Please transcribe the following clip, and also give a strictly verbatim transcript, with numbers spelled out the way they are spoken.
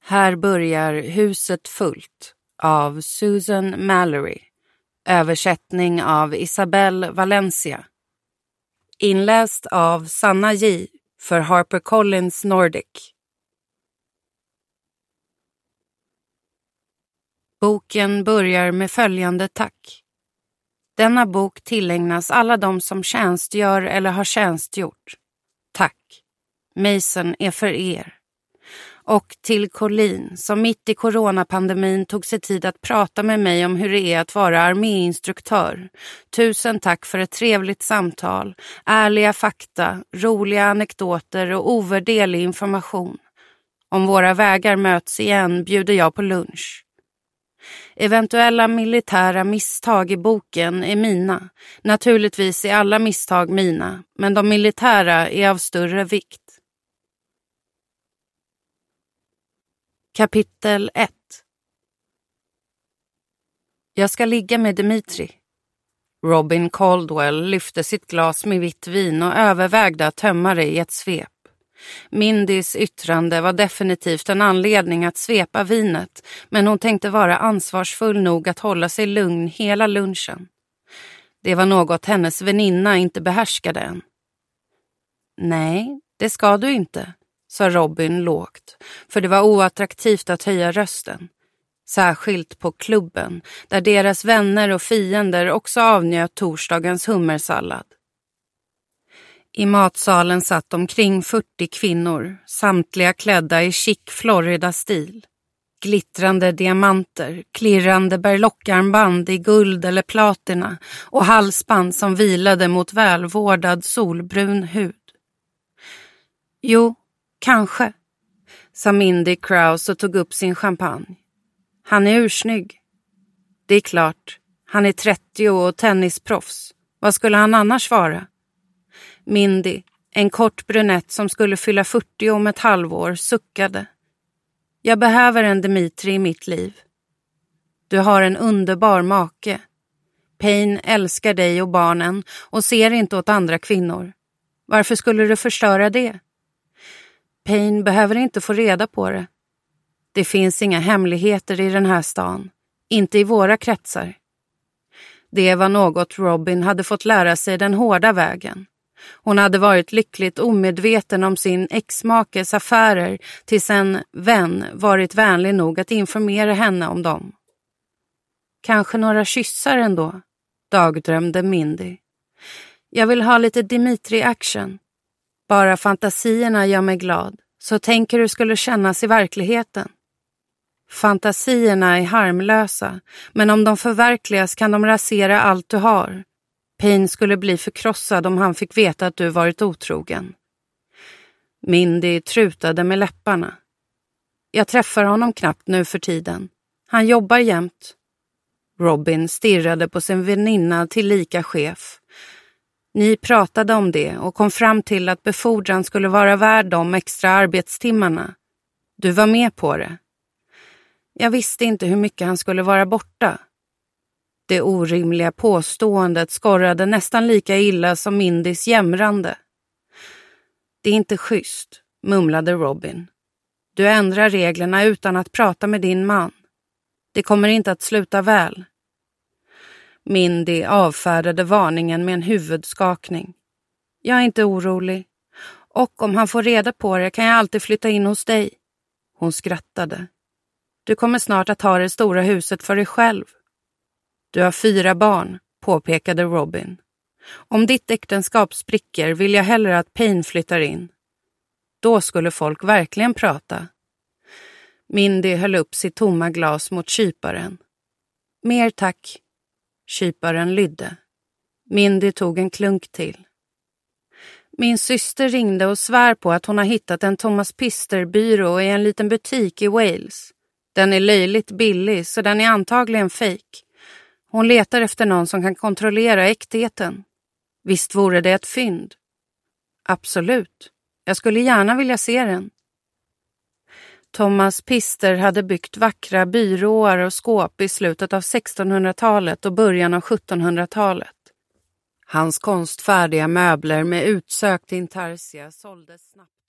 Här börjar Huset fullt av Susan Mallory. Översättning av Isabel Valencia. Inläst av Sanna J för HarperCollins Nordic. Boken börjar med följande tack. Denna bok tillägnas alla de som tjänstgör eller har tjänstgjort. Tack. Mason är för er. Och till Colleen som mitt i coronapandemin tog sig tid att prata med mig om hur det är att vara arméinstruktör. Tusen tack för ett trevligt samtal, ärliga fakta, roliga anekdoter och ovärderlig information. Om våra vägar möts igen bjuder jag på lunch. Eventuella militära misstag i boken är mina. Naturligtvis är alla misstag mina, men de militära är av större vikt. Kapitel ett. Jag ska ligga med Dimitri. Robin Caldwell lyfte sitt glas med vitt vin och övervägde att tömma det i ett svep. Mindys yttrande var definitivt en anledning att svepa vinet, men hon tänkte vara ansvarsfull nog att hålla sig lugn hela lunchen. Det var något hennes väninna inte behärskade än. Nej, det ska du inte, sa Robin lågt, för det var oattraktivt att höja rösten. Särskilt på klubben, där deras vänner och fiender också avnjöt torsdagens hummersallad. I matsalen satt omkring fyrtio kvinnor, samtliga klädda i chic Florida-stil. Glittrande diamanter, klirrande berlockarmband i guld eller platina och halsband som vilade mot välvårdad solbrun hud. Jo, kanske, sa Mindy Krause och tog upp sin champagne. Han är ursnygg. Det är klart, han är trettio och tennisproffs. Vad skulle han annars vara? Mindy, en kort brunett som skulle fylla fyrtio om ett halvår, suckade. Jag behöver en Dimitri i mitt liv. Du har en underbar make. Payne älskar dig och barnen och ser inte åt andra kvinnor. Varför skulle du förstöra det? Payne behöver inte få reda på det. Det finns inga hemligheter i den här stan. Inte i våra kretsar. Det var något Robin hade fått lära sig den hårda vägen. Hon hade varit lyckligt omedveten om sin exmakes affärer tills en vän varit vänlig nog att informera henne om dem. Kanske några kyssar ändå, dagdrömde Mindy. Jag vill ha lite Dimitri-action. Bara fantasierna gör mig glad, så tänker du skulle kännas i verkligheten. Fantasierna är harmlösa, men om de förverkligas kan de rasera allt du har. Payne skulle bli förkrossad om han fick veta att du varit otrogen. Mindy trutade med läpparna. Jag träffar honom knappt nu för tiden. Han jobbar jämt. Robin stirrade på sin väninna till lika chef. Ni pratade om det och kom fram till att befordran skulle vara värd de extra arbetstimmarna. Du var med på det. Jag visste inte hur mycket han skulle vara borta. Det orimliga påståendet skorrade nästan lika illa som Mindys jämrande. Det är inte schysst, mumlade Robin. Du ändrar reglerna utan att prata med din man. Det kommer inte att sluta väl. Mindy avfärdade varningen med en huvudskakning. Jag är inte orolig. Och om han får reda på det kan jag alltid flytta in hos dig. Hon skrattade. Du kommer snart att ha det stora huset för dig själv. Du har fyra barn, påpekade Robin. Om ditt äktenskap spricker vill jag hellre att Payne flyttar in. Då skulle folk verkligen prata. Mindy höll upp sitt tomma glas mot kyparen. Mer tack. Kyparen lydde. Mindy tog en klunk till. Min syster ringde och svär på att hon har hittat en Thomas Pister-byrå i en liten butik i Wales. Den är löjligt billig så den är antagligen fake. Hon letar efter någon som kan kontrollera äktheten. Visst vore det ett fynd? Absolut. Jag skulle gärna vilja se den. Thomas Pister hade byggt vackra byråer och skåp i slutet av sextonhundratalet och början av sjuttonhundratalet. Hans konstfärdiga möbler med utsökt intarsia såldes snabbt.